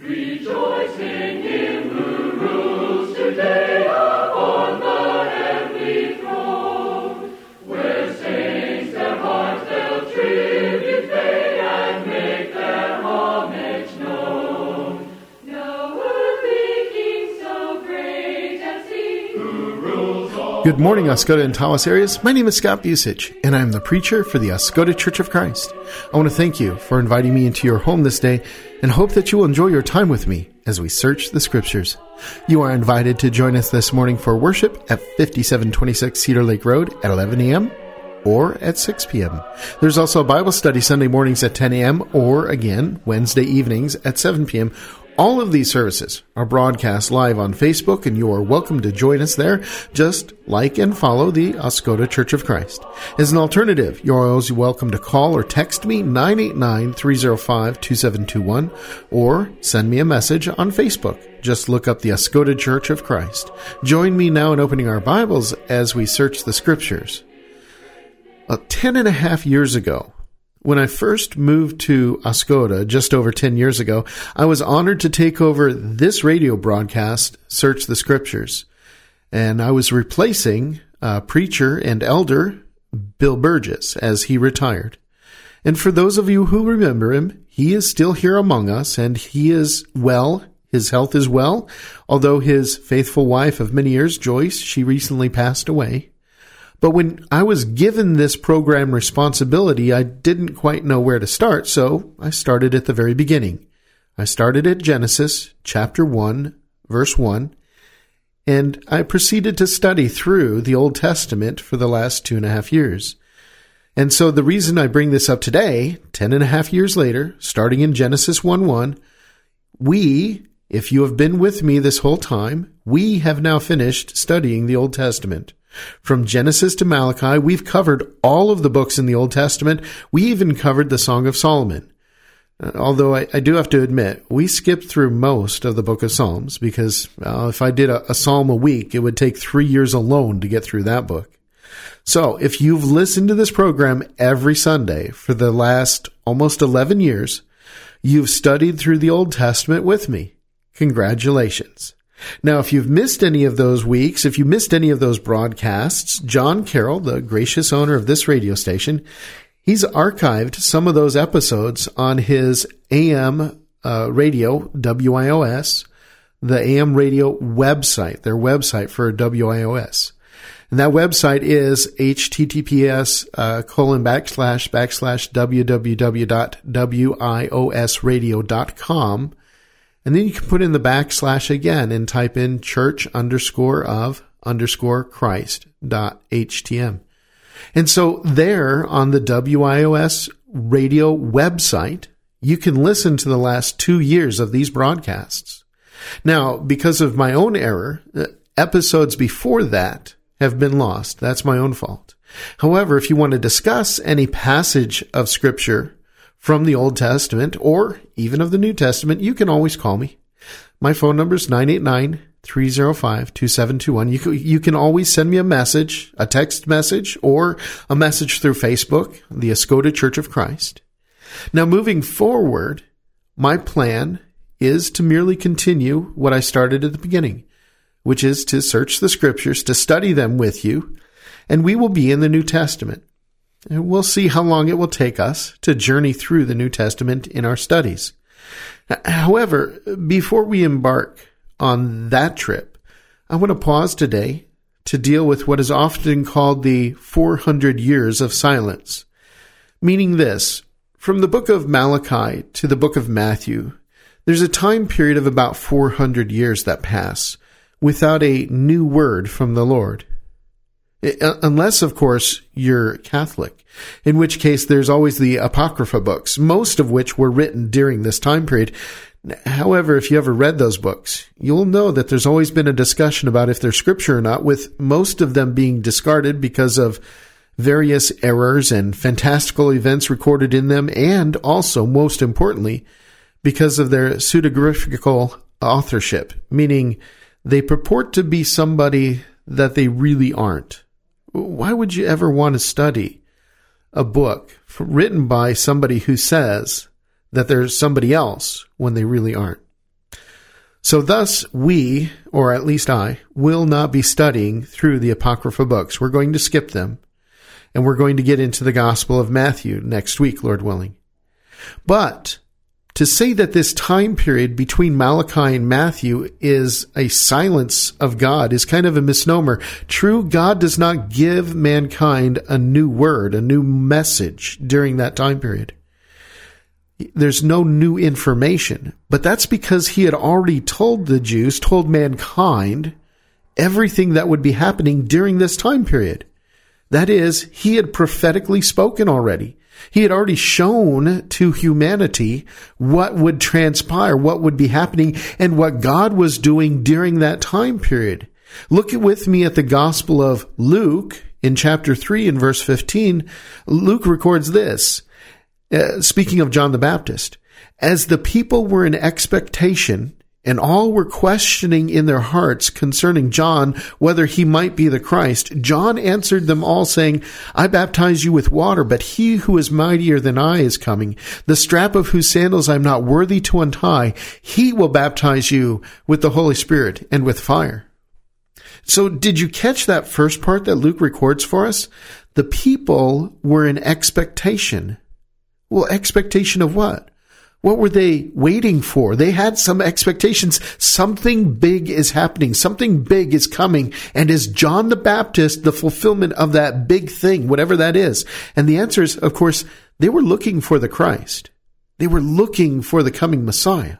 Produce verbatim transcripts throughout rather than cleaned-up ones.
Rejoice in him who rules today upon the heavenly throne, where saints their hearts they'll tribute pay and make their homage known. Now earthly king so great and seen, who rules all. Good morning, Oscoda and Tawas areas. My name is Scott Busich, and I am the preacher for the Oscoda Church of Christ. I want to thank you for inviting me into your home this day, and hope that you will enjoy your time with me as we search the Scriptures. You are invited to join us this morning for worship at fifty-seven twenty-six Cedar Lake Road at eleven a.m. or at six p.m. There's also a Bible study Sunday mornings at ten a.m. or, again, Wednesday evenings at seven p.m. All of these services are broadcast live on Facebook, and you are welcome to join us there. Just like and follow the Oscoda Church of Christ. As an alternative, you're always welcome to call or text me nine eight nine, three oh five, two seven two one or send me a message on Facebook. Just look up the Oscoda Church of Christ. Join me now in opening our Bibles as we search the Scriptures. Uh, ten and a half years ago, when I first moved to Oscoda, just over ten years ago, I was honored to take over this radio broadcast, Search the Scriptures. And I was replacing uh, preacher and elder Bill Burgess as he retired. And for those of you who remember him, he is still here among us, and he is well. His health is well, although his faithful wife of many years, Joyce, she recently passed away. But when I was given this program responsibility, I didn't quite know where to start, so I started at the very beginning. I started at Genesis chapter one, verse one, and I proceeded to study through the Old Testament for the last two and a half years. And so the reason I bring this up today, ten and a half years later, starting in Genesis one one, we, if you have been with me this whole time, we have now finished studying the Old Testament. From Genesis to Malachi, we've covered all of the books in the Old Testament. We even covered the Song of Solomon. Uh, although I, I do have to admit, we skipped through most of the book of Psalms because uh, if I did a, a psalm a week, it would take three years alone to get through that book. So if you've listened to this program every Sunday for the last almost eleven years, you've studied through the Old Testament with me. Congratulations. Now, if you've missed any of those weeks, if you missed any of those broadcasts, John Carroll, the gracious owner of this radio station, he's archived some of those episodes on his A M uh, radio, W I O S, the A M radio website, their website for W I O S. And that website is https uh, colon backslash backslash www dot wiosradio dot com. And then you can put in the backslash again and type in church underscore of underscore Christ dot htm. And so there on the W I O S radio website, you can listen to the last two years of these broadcasts. Now, because of my own error, episodes before that have been lost. That's my own fault. However, if you want to discuss any passage of Scripture from the Old Testament or even of the New Testament, you can always call me. My phone number is nine eight nine, three oh five, two seven two one. You can, you can always send me a message, a text message, or a message through Facebook, the Oscoda Church of Christ. Now, moving forward, my plan is to merely continue what I started at the beginning, which is to search the Scriptures, to study them with you, and we will be in the New Testament. And we'll see how long it will take us to journey through the New Testament in our studies. However, before we embark on that trip, I want to pause today to deal with what is often called the four hundred years of silence. Meaning this, from the book of Malachi to the book of Matthew, there's a time period of about four hundred years that pass without a new word from the Lord. Unless, of course, you're Catholic, in which case there's always the Apocrypha books, most of which were written during this time period. However, if you ever read those books, you'll know that there's always been a discussion about if they're Scripture or not, with most of them being discarded because of various errors and fantastical events recorded in them, and also, most importantly, because of their pseudegraphical authorship, meaning they purport to be somebody that they really aren't. Why would you ever want to study a book written by somebody who says that there's somebody else when they really aren't? So thus we, or at least I, will not be studying through the Apocrypha books. We're going to skip them, and we're going to get into the Gospel of Matthew next week, Lord willing. But to say that this time period between Malachi and Matthew is a silence of God is kind of a misnomer. True, God does not give mankind a new word, a new message during that time period. There's no new information, but that's because he had already told the Jews, told mankind, everything that would be happening during this time period. That is, he had prophetically spoken already. He had already shown to humanity what would transpire, what would be happening, and what God was doing during that time period. Look with me at the Gospel of Luke in chapter three and verse fifteen. Luke records this. Uh, speaking of John the Baptist, as the people were in expectation and all were questioning in their hearts concerning John whether he might be the Christ, John answered them all saying, I baptize you with water, but he who is mightier than I is coming, the strap of whose sandals I am not worthy to untie. He will baptize you with the Holy Spirit and with fire. So did you catch that first part that Luke records for us? The people were in expectation. Well, expectation of what? What were they waiting for? They had some expectations. Something big is happening. Something big is coming. And is John the Baptist the fulfillment of that big thing, whatever that is? And the answer is, of course, they were looking for the Christ. They were looking for the coming Messiah.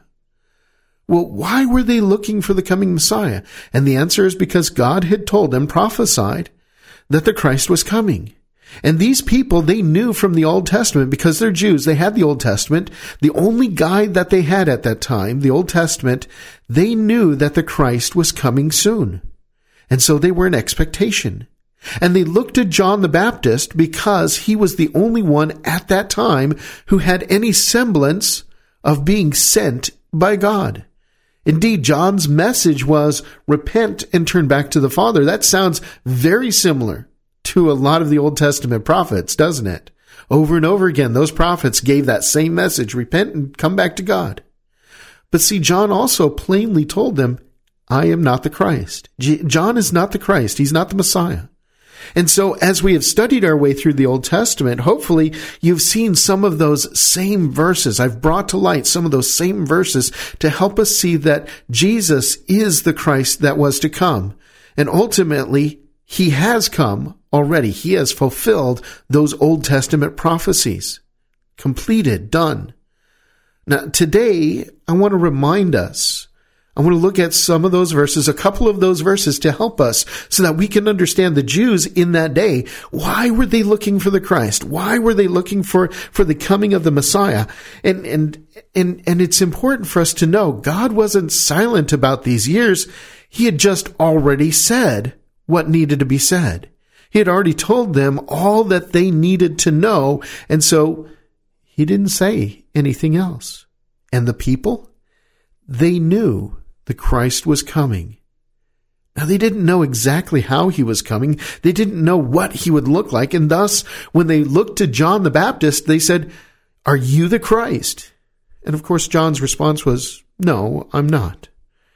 Well, why were they looking for the coming Messiah? And the answer is because God had told them, prophesied, that the Christ was coming. And these people, they knew from the Old Testament, because they're Jews, they had the Old Testament, the only guide that they had at that time, the Old Testament, they knew that the Christ was coming soon. And so they were in expectation. And they looked to John the Baptist because he was the only one at that time who had any semblance of being sent by God. Indeed, John's message was, repent and turn back to the Father. That sounds very similar to a lot of the Old Testament prophets, doesn't it? Over and over again, those prophets gave that same message, repent and come back to God. But see, John also plainly told them, I am not the Christ. G- John is not the Christ. He's not the Messiah. And so as we have studied our way through the Old Testament, hopefully you've seen some of those same verses. I've brought to light some of those same verses to help us see that Jesus is the Christ that was to come. And ultimately, he has come already. He has fulfilled those Old Testament prophecies. Completed, done. Now, today, I want to remind us, I want to look at some of those verses, a couple of those verses to help us so that we can understand the Jews in that day. Why were they looking for the Christ? Why were they looking for, for the coming of the Messiah? And, and, and, and it's important for us to know God wasn't silent about these years. He had just already said what needed to be said. He had already told them all that they needed to know, and so he didn't say anything else. And the people, they knew the Christ was coming. Now, they didn't know exactly how he was coming. They didn't know what he would look like, and thus, when they looked to John the Baptist, they said, are you the Christ? And of course, John's response was, no, I'm not.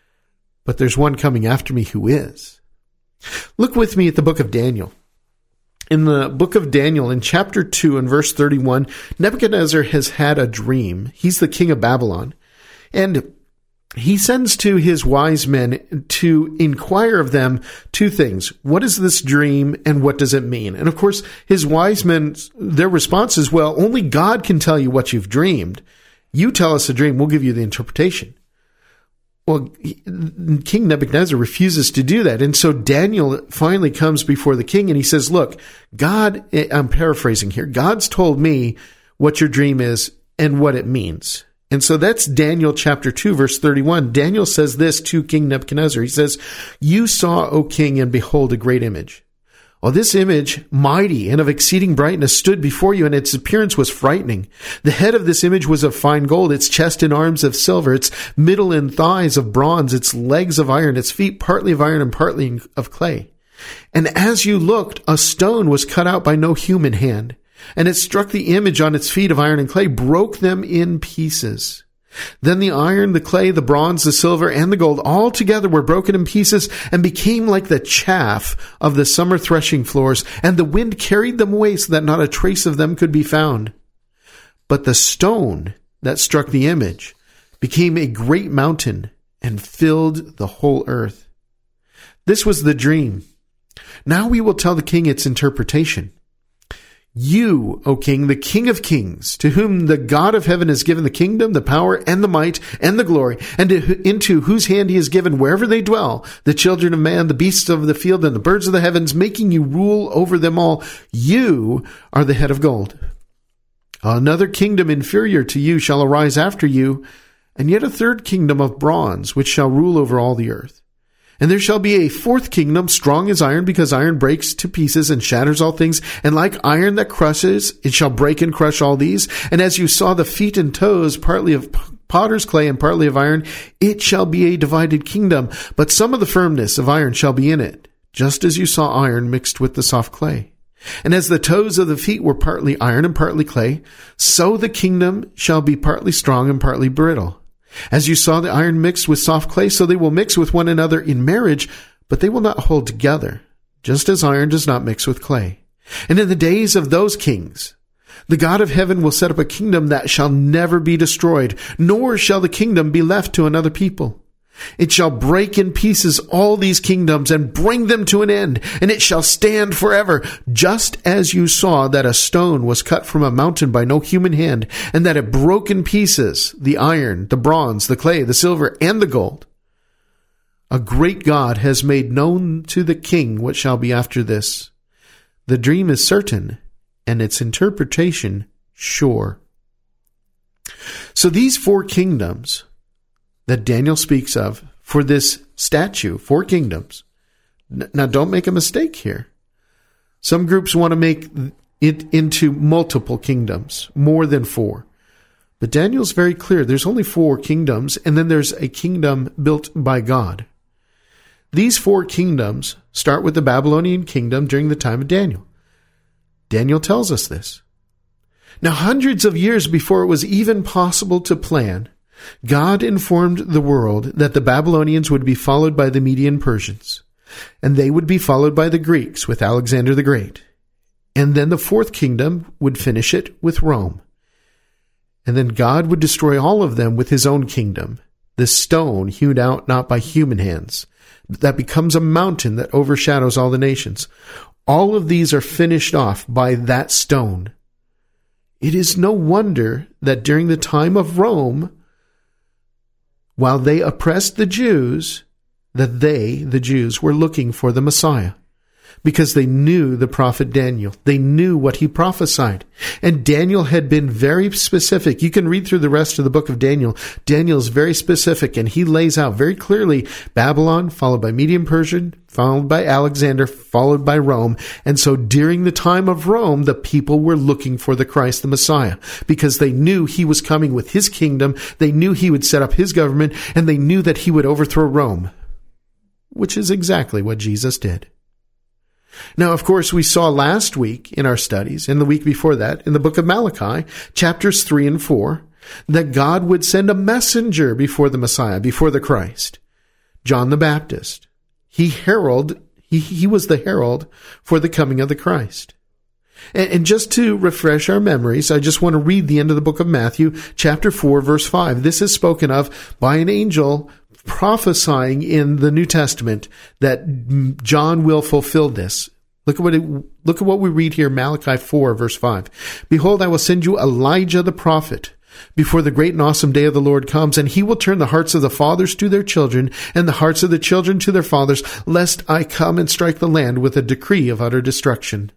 But there's one coming after me who is. Look with me at the book of Daniel. In the book of Daniel, in chapter two and verse thirty-one, Nebuchadnezzar has had a dream. He's the king of Babylon. And he sends to his wise men to inquire of them two things. What is this dream and what does it mean? And of course, his wise men, their response is, well, only God can tell you what you've dreamed. You tell us a dream, we'll give you the interpretation. Well, King Nebuchadnezzar refuses to do that. And so Daniel finally comes before the king and he says, look, God, I'm paraphrasing here, God's told me what your dream is and what it means. And so that's Daniel chapter two, verse thirty-one. Daniel says this to King Nebuchadnezzar. He says, you saw, O king, and behold, a great image. Well, this image, mighty and of exceeding brightness, stood before you, and its appearance was frightening. The head of this image was of fine gold, its chest and arms of silver, its middle and thighs of bronze, its legs of iron, its feet partly of iron and partly of clay. And as you looked, a stone was cut out by no human hand, and it struck the image on its feet of iron and clay, broke them in pieces. Then the iron, the clay, the bronze, the silver, and the gold all together were broken in pieces and became like the chaff of the summer threshing floors, and the wind carried them away so that not a trace of them could be found. But the stone that struck the image became a great mountain and filled the whole earth. This was the dream. Now we will tell the king its interpretation. You, O king, the king of kings, to whom the God of heaven has given the kingdom, the power, and the might, and the glory, and to, into whose hand he has given wherever they dwell, the children of man, the beasts of the field, and the birds of the heavens, making you rule over them all. You are the head of gold. Another kingdom inferior to you shall arise after you, and yet a third kingdom of bronze, which shall rule over all the earth. And there shall be a fourth kingdom, strong as iron, because iron breaks to pieces and shatters all things. And like iron that crushes, it shall break and crush all these. And as you saw the feet and toes, partly of potter's clay and partly of iron, it shall be a divided kingdom. But some of the firmness of iron shall be in it, just as you saw iron mixed with the soft clay. And as the toes of the feet were partly iron and partly clay, so the kingdom shall be partly strong and partly brittle. As you saw the iron mixed with soft clay, so they will mix with one another in marriage, but they will not hold together, just as iron does not mix with clay. And in the days of those kings, the God of heaven will set up a kingdom that shall never be destroyed, nor shall the kingdom be left to another people. It shall break in pieces all these kingdoms and bring them to an end, and it shall stand forever, just as you saw that a stone was cut from a mountain by no human hand, and that it broke in pieces the iron, the bronze, the clay, the silver, and the gold. A great God has made known to the king what shall be after this. The dream is certain, and its interpretation sure. So these four kingdoms that Daniel speaks of for this statue, four kingdoms. Now, don't make a mistake here. Some groups want to make it into multiple kingdoms, more than four. But Daniel's very clear. There's only four kingdoms, and then there's a kingdom built by God. These four kingdoms start with the Babylonian kingdom during the time of Daniel. Daniel tells us this. Now, hundreds of years before it was even possible to plan, God informed the world that the Babylonians would be followed by the Median Persians, and they would be followed by the Greeks with Alexander the Great. And then the fourth kingdom would finish it with Rome. And then God would destroy all of them with his own kingdom, the stone hewed out not by human hands, that becomes a mountain that overshadows all the nations. All of these are finished off by that stone. It is no wonder that during the time of Rome, while they oppressed the Jews, that they, the Jews, were looking for the Messiah, because they knew the prophet Daniel. They knew what he prophesied. And Daniel had been very specific. You can read through the rest of the book of Daniel. Daniel is very specific, and he lays out very clearly Babylon, followed by Median Persian, followed by Alexander, followed by Rome. And so during the time of Rome, the people were looking for the Christ, the Messiah, because they knew he was coming with his kingdom. They knew he would set up his government, and they knew that he would overthrow Rome, which is exactly what Jesus did. Now, of course, we saw last week in our studies, and the week before that, in the book of Malachi, chapters three and four, that God would send a messenger before the Messiah, before the Christ, John the Baptist. He herald, he, he was the herald for the coming of the Christ. And, and just to refresh our memories, I just want to read the end of the book of Matthew, chapter four, verse five. This is spoken of by an angel prophesying in the New Testament that John will fulfill this. Look at what it, look at what we read here, Malachi four, verse five. Behold, I will send you Elijah the prophet before the great and awesome day of the Lord comes, and he will turn the hearts of the fathers to their children, and the hearts of the children to their fathers, lest I come and strike the land with a decree of utter destruction.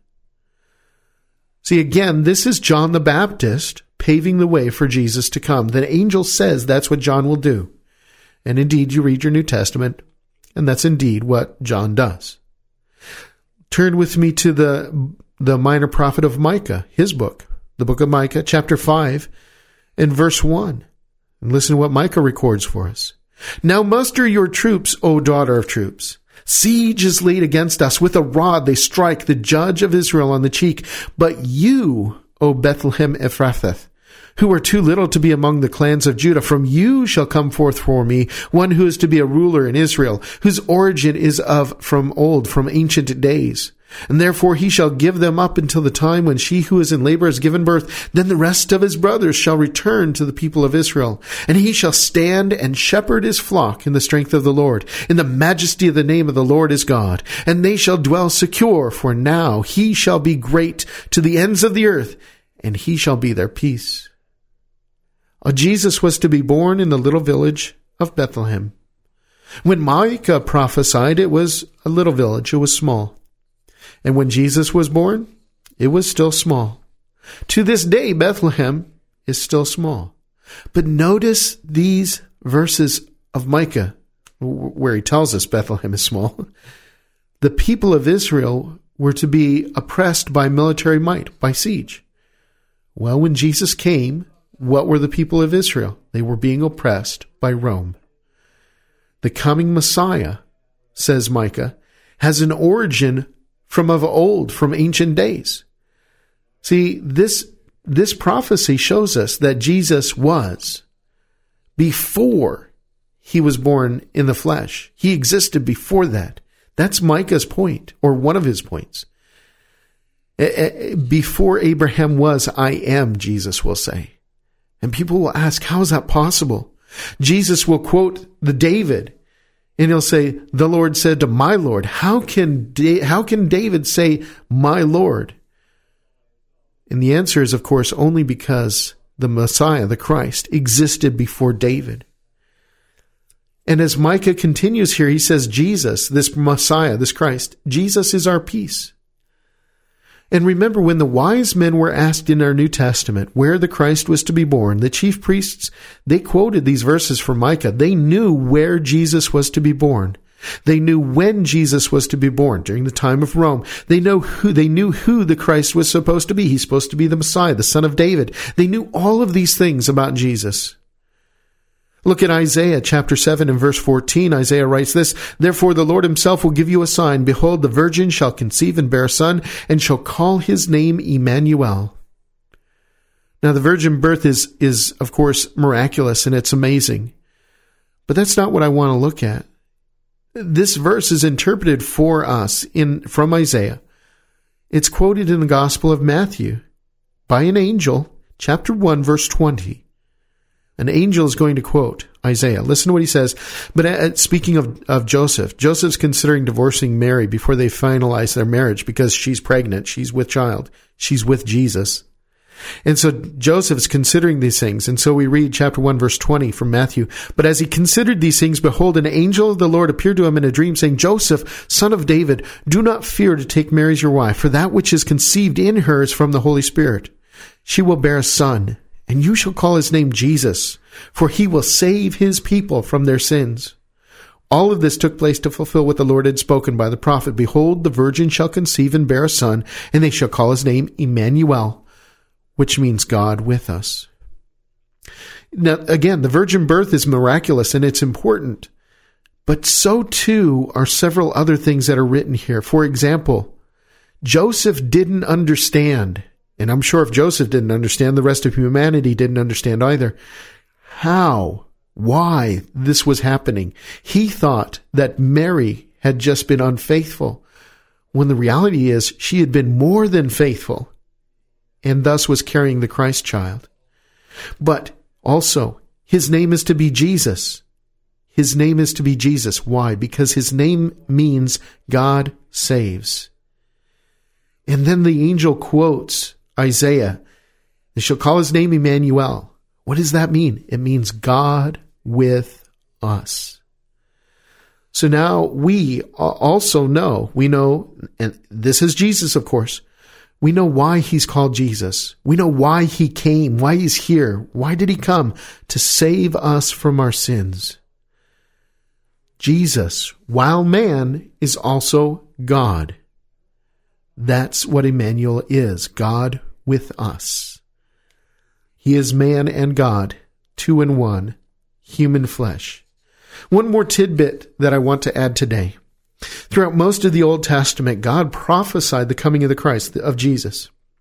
See, again, this is John the Baptist paving the way for Jesus to come. The angel says that's what John will do. And indeed, you read your New Testament, and that's indeed what John does. Turn with me to the, the minor prophet of Micah, his book, the book of Micah, chapter five, and verse one. And listen to what Micah records for us. Now muster your troops, O daughter of troops. Siege is laid against us. With a rod they strike the judge of Israel on the cheek. But you, O Bethlehem Ephrathah, who are too little to be among the clans of Judah. From you shall come forth for me one who is to be a ruler in Israel, whose origin is of from old, from ancient days. And therefore he shall give them up until the time when she who is in labor has given birth. Then the rest of his brothers shall return to the people of Israel. And he shall stand and shepherd his flock in the strength of the Lord, in the majesty of the name of the Lord his God. And they shall dwell secure, for now he shall be great to the ends of the earth, and he shall be their peace. Uh, Jesus was to be born in the little village of Bethlehem. When Micah prophesied, it was a little village. It was small. And when Jesus was born, it was still small. To this day, Bethlehem is still small. But notice these verses of Micah, where he tells us Bethlehem is small. The people of Israel were to be oppressed by military might, by siege. Well, when Jesus came, what were the people of Israel? They were being oppressed by Rome. The coming Messiah, says Micah, has an origin from of old, from ancient days. See, this, this prophecy shows us that Jesus was before he was born in the flesh. He existed before that. That's Micah's point, or one of his points. Before Abraham was, I am, Jesus will say. And people will ask, how is that possible? Jesus will quote the David, and he'll say, the Lord said to my Lord. How can, da- how can David say, my Lord? And the answer is, of course, only because the Messiah, the Christ, existed before David. And as Micah continues here, he says, Jesus, this Messiah, this Christ, Jesus is our peace. And remember, when the wise men were asked in our New Testament where the Christ was to be born, the chief priests, they quoted these verses from Micah. They knew where Jesus was to be born. They knew when Jesus was to be born, during the time of Rome. They know who, they knew who the Christ was supposed to be. He's supposed to be the Messiah, the Son of David. They knew all of these things about Jesus. Look at Isaiah chapter seven and verse fourteen. Isaiah writes this, therefore the Lord himself will give you a sign. Behold, the virgin shall conceive and bear a son, and shall call his name Emmanuel. Now the virgin birth is, is of course miraculous, and it's amazing. But that's not what I want to look at. This verse is interpreted for us in from Isaiah. It's quoted in the Gospel of Matthew by an angel, chapter one, verse twenty. An angel is going to quote Isaiah. Listen to what he says. But uh, speaking of, of Joseph, Joseph's considering divorcing Mary before they finalize their marriage because she's pregnant. She's with child. She's with Jesus. And so Joseph's considering these things. And so we read chapter one, verse twenty from Matthew. But as he considered these things, behold, an angel of the Lord appeared to him in a dream, saying, Joseph, son of David, do not fear to take Mary as your wife, for that which is conceived in her is from the Holy Spirit. She will bear a son, and you shall call his name Jesus, for he will save his people from their sins. All of this took place to fulfill what the Lord had spoken by the prophet. Behold, the virgin shall conceive and bear a son, and they shall call his name Emmanuel, which means God with us. Now, again, the virgin birth is miraculous and it's important, but so too are several other things that are written here. For example, Joseph didn't understand, and I'm sure if Joseph didn't understand, the rest of humanity didn't understand either, how, why this was happening. He thought that Mary had just been unfaithful, when the reality is she had been more than faithful, and thus was carrying the Christ child. But also, his name is to be Jesus. His name is to be Jesus. Why? Because his name means God saves. And then the angel quotes Isaiah. They shall call his name Emmanuel. What does that mean? It means God with us. So now we also know, we know, and this is Jesus, of course, we know why he's called Jesus. We know why he came, why he's here. Why did he come? To save us from our sins. Jesus, while man, is also God. That's what Emmanuel is, God with us. He is man and God, two in one, human flesh. One more tidbit that I want to add today. Throughout most of the Old Testament, God prophesied the coming of the Christ, of Jesus.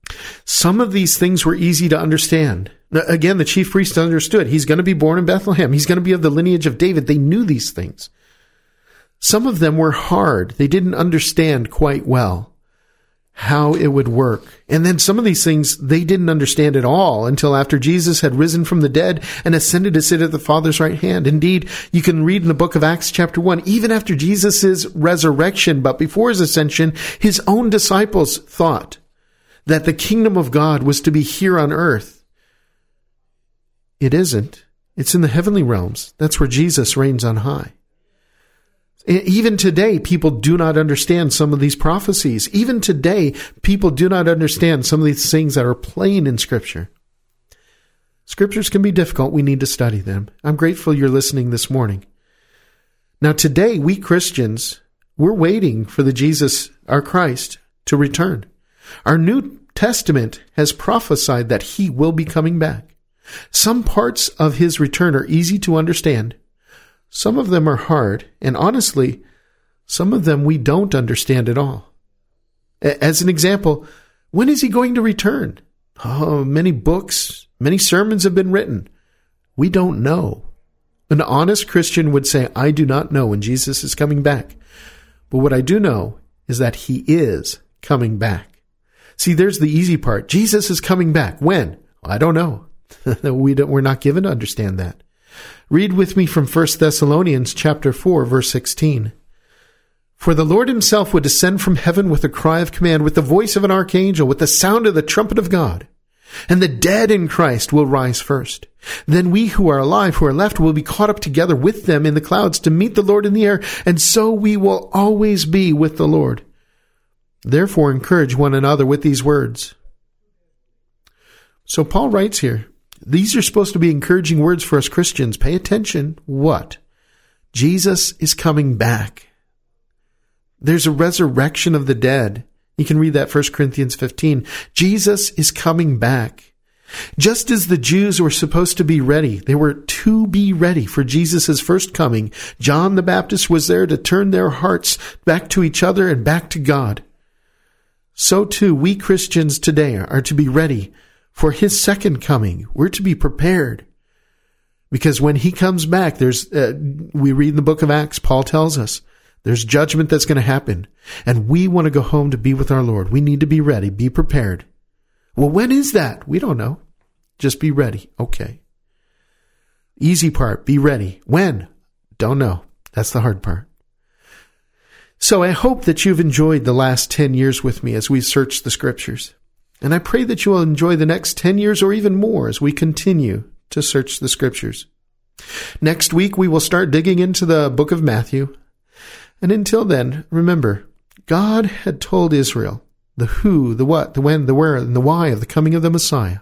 Some of these things were easy to understand. Again, the chief priests understood. He's going to be born in Bethlehem. He's going to be of the lineage of David. They knew these things. Some of them were hard. They didn't understand quite well how it would work. And then some of these things they didn't understand at all until after Jesus had risen from the dead and ascended to sit at the Father's right hand. Indeed, you can read in the book of Acts chapter one, even after Jesus' resurrection, but before his ascension, his own disciples thought that the kingdom of God was to be here on earth. It isn't. It's in the heavenly realms. That's where Jesus reigns on high. Even today, people do not understand some of these prophecies. Even today, people do not understand some of these things that are plain in Scripture. Scriptures can be difficult. We need to study them. I'm grateful you're listening this morning. Now, today, we Christians, we're waiting for the Jesus, our Christ, to return. Our New Testament has prophesied that he will be coming back. Some parts of his return are easy to understand. Some of them are hard, and honestly, some of them we don't understand at all. As an example, when is he going to return? Oh, many books, many sermons have been written. We don't know. An honest Christian would say, I do not know when Jesus is coming back. But what I do know is that he is coming back. See, there's the easy part. Jesus is coming back. When? I don't know. we don't, we're not given to understand that. Read with me from First Thessalonians chapter four, verse sixteen. For the Lord himself would descend from heaven with a cry of command, with the voice of an archangel, with the sound of the trumpet of God. And the dead in Christ will rise first. Then we who are alive, who are left, will be caught up together with them in the clouds to meet the Lord in the air, and so we will always be with the Lord. Therefore encourage one another with these words. So Paul writes here, these are supposed to be encouraging words for us Christians. Pay attention. What? Jesus is coming back. There's a resurrection of the dead. You can read that First Corinthians fifteen. Jesus is coming back. Just as the Jews were supposed to be ready, they were to be ready for Jesus' first coming. John the Baptist was there to turn their hearts back to each other and back to God. So too, we Christians today are to be ready for his second coming. We're to be prepared. Because when he comes back, there's uh, we read in the book of Acts, Paul tells us, there's judgment that's going to happen. And we want to go home to be with our Lord. We need to be ready, be prepared. Well, when is that? We don't know. Just be ready. Okay. Easy part, be ready. When? Don't know. That's the hard part. So I hope that you've enjoyed the last ten years with me as we search the Scriptures. And I pray that you will enjoy the next ten years or even more as we continue to search the Scriptures. Next week, we will start digging into the book of Matthew. And until then, remember, God had told Israel the who, the what, the when, the where, and the why of the coming of the Messiah.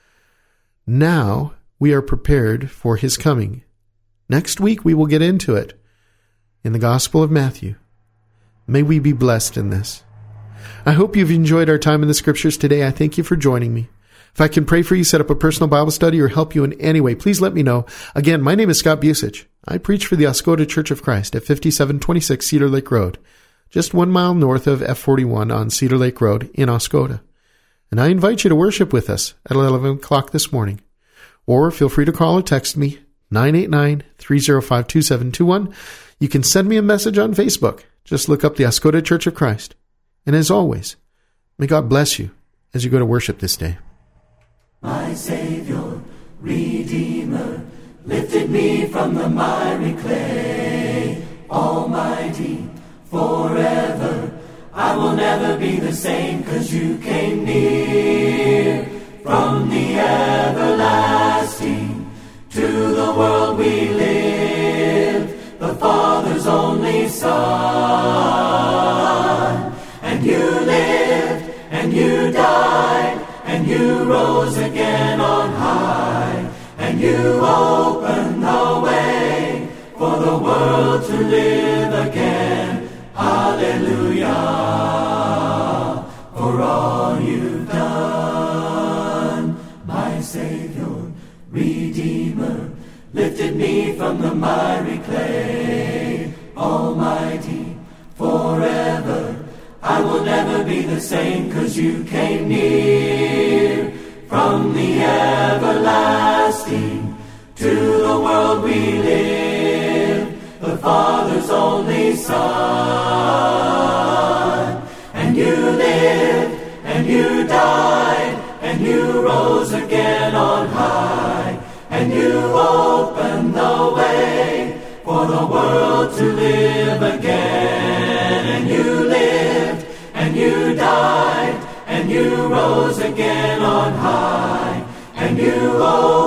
Now we are prepared for his coming. Next week, we will get into it in the Gospel of Matthew. May we be blessed in this. I hope you've enjoyed our time in the Scriptures today. I thank you for joining me. If I can pray for you, set up a personal Bible study, or help you in any way, please let me know. Again, my name is Scott Busich. I preach for the Oscoda Church of Christ at fifty-seven twenty-six Cedar Lake Road, just one mile north of F forty-one on Cedar Lake Road in Oscoda. And I invite you to worship with us at eleven o'clock this morning. Or feel free to call or text me, nine eight nine, three oh five, two seven two one. You can send me a message on Facebook. Just look up the Oscoda Church of Christ. And as always, may God bless you as you go to worship this day. My Savior, Redeemer, lifted me from the miry clay. Almighty, forever, I will never be the same, 'cause you came near. From the everlasting to the world we live, the Father's only Son. And you lived, and you died, and you rose again on high, and you opened the way for the world to live again. Hallelujah, for all you've done. My Savior, Redeemer, lifted me from the miry clay. Almighty, forever, I will never be the same, 'cause you came near from the everlasting to the world we live, the Father's only Son. And you lived, and you died, and you rose again on high, and you opened the way for the world to live again. And you lived, and you died, and you rose again on high, and you opened